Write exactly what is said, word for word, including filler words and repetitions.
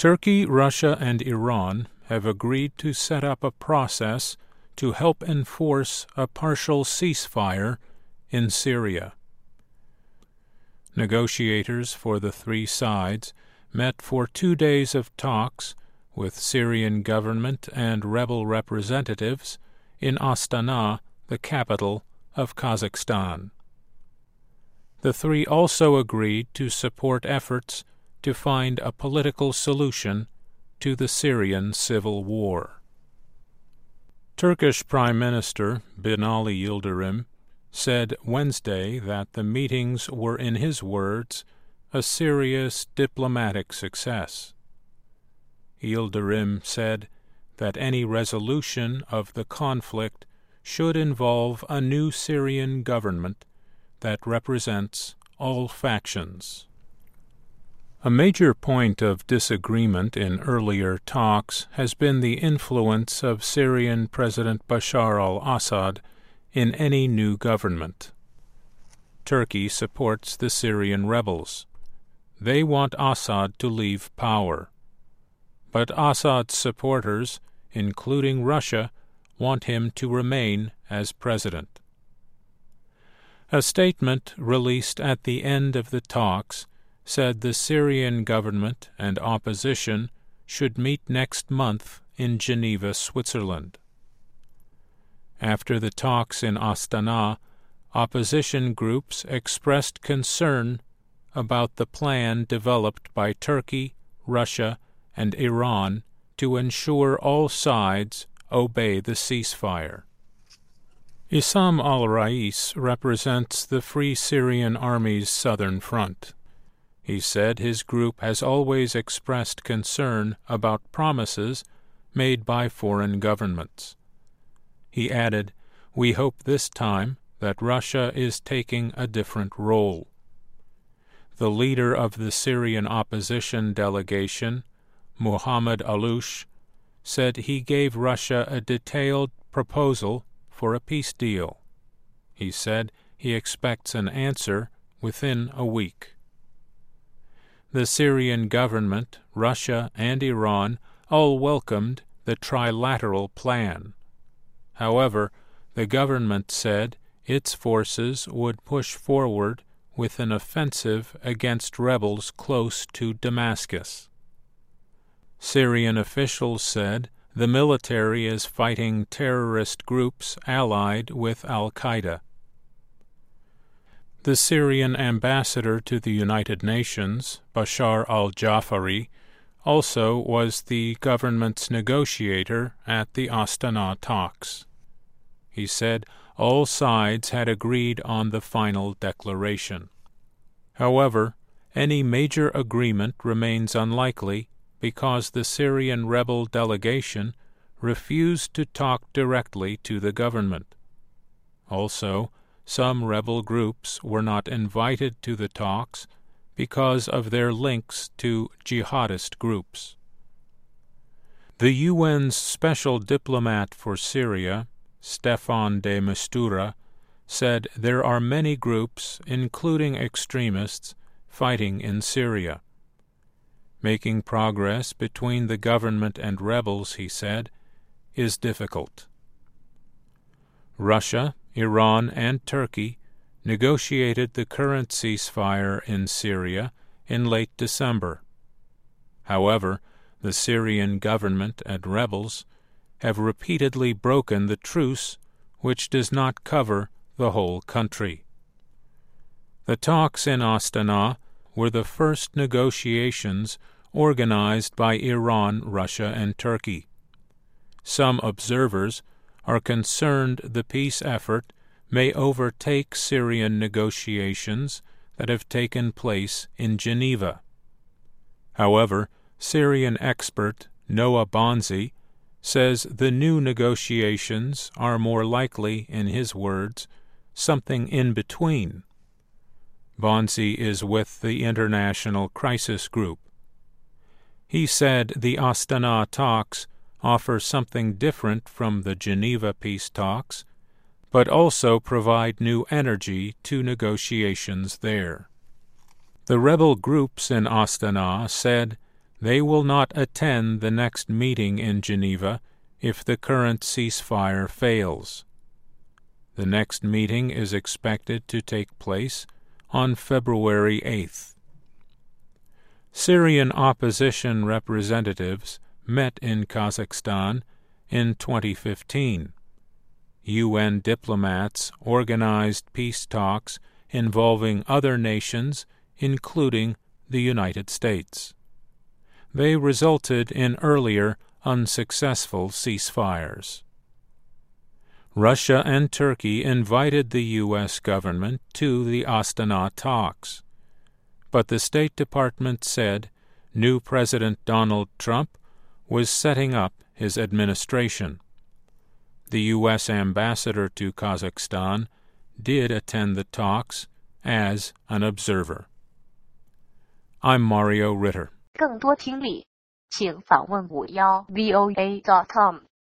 Turkey, Russia, and Iran have agreed to set up a process to help enforce a partial ceasefire in Syria. Negotiators for the three sides met for two days of talks with Syrian government and rebel representatives in Astana, the capital of Kazakhstan. The three also agreed to support efforts to find a political solution to the Syrian civil war. Turkish Prime Minister Binali Yildirim said Wednesday that the meetings were, in his words, a serious diplomatic success. Yildirim said that any resolution of the conflict should involve a new Syrian government that represents all factions. A major point of disagreement in earlier talks has been the influence of Syrian President Bashar al-Assad in any new government. Turkey supports the Syrian rebels. They want Assad to leave power. But Assad's supporters, including Russia, want him to remain as president. A statement released at the end of the talks said the Syrian government and opposition should meet next month in Geneva, Switzerland. After the talks in Astana, opposition groups expressed concern about the plan developed by Turkey, Russia, and Iran to ensure all sides obey the ceasefire. Issam al-Rais represents the Free Syrian Army's southern front. He said his group has always expressed concern about promises made by foreign governments. He added, "We hope this time that Russia is taking a different role." The leader of the Syrian opposition delegation, Muhammad Aloush, said he gave Russia a detailed proposal for a peace deal. He said he expects an answer within a week. The Syrian government, Russia, and Iran all welcomed the trilateral plan. However, the government said its forces would push forward with an offensive against rebels close to Damascus. Syrian officials said the military is fighting terrorist groups allied with al-Qaeda. The Syrian ambassador to the United Nations, Bashar al-Jafari, also was the government's negotiator at the Astana talks. He said all sides had agreed on the final declaration. However, any major agreement remains unlikely because the Syrian rebel delegation refused to talk directly to the government. Also, some rebel groups were not invited to the talks because of their links to jihadist groups. The U N's special diplomat for Syria, Stefan de Mistura, said there are many groups, including extremists, fighting in Syria. Making progress between the government and rebels, he said, is difficult. Russia, Iran, and Turkey negotiated the current ceasefire in Syria in late December. However, the Syrian government and rebels have repeatedly broken the truce, which does not cover the whole country. The talks in Astana were the first negotiations organized by Iran, Russia, and Turkey. Some observers are concerned the peace effort may overtake Syrian negotiations that have taken place in Geneva. However, Syrian expert Noah Bonzi says the new negotiations are more likely, in his words, something in between. Bonzi is with the International Crisis Group. He said the Astana talks offer something different from the Geneva peace talks, but also provide new energy to negotiations there. The rebel groups in Astana said They will not attend the next meeting in Geneva if the current ceasefire fails. The next meeting is expected to take place on February eighth. Syrian opposition representatives met in Kazakhstan in twenty fifteen. U N diplomats organized peace talks involving other nations, including the United States. They resulted in earlier unsuccessful ceasefires. Russia and Turkey invited the U S government to the Astana talks, but the State Department said new President Donald Trump was setting up his administration. The U S ambassador to Kazakhstan did attend the talks as an observer. I'm Mario Ritter. 更多听力，请访问五幺 V O A dot com。